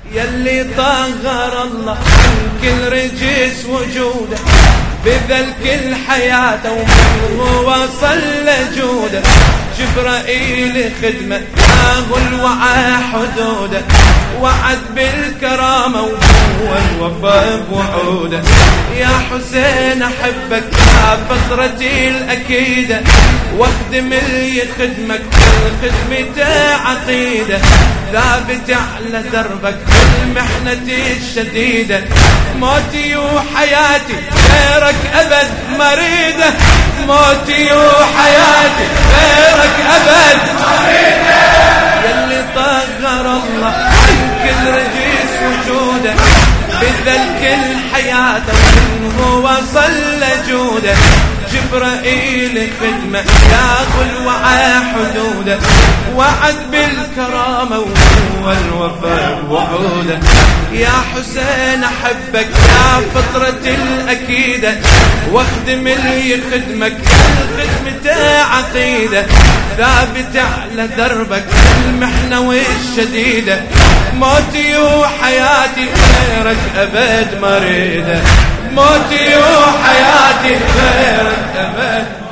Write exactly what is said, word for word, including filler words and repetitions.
يلي طهر الله كل رجس وجوده بذل كل حياته ومن وصل لجوده جبرائيل خدمة ياهو الوعى حدوده وعد بالكرامة وهو الوفاء بوعوده يا حسين أحبك يا فطرتي الأكيدة واخدم اللي يخدمك خدمته عقيدة ثابت على دربك بالمحنة الشديدة موتي وحياتي غيرك أبد مريدة موتي وحياتي غيرك أبد مريدة يلي طهر الله عن كل رجيس وجوده بذل كل حياته ومنه وصل لجوده جبرائيل خدمة ياخو الوعى حدوده وعد بالكرامة وهو الوفاء وعوده يا حسين أحبك يا فطرة الأكيدة واخدم اللي يخدمك خدمته عقيدة ثابت على دربك المحنة والشديدة موتي وحياتي غيرك أبد مريدة موتي وحياتي غيرك أبد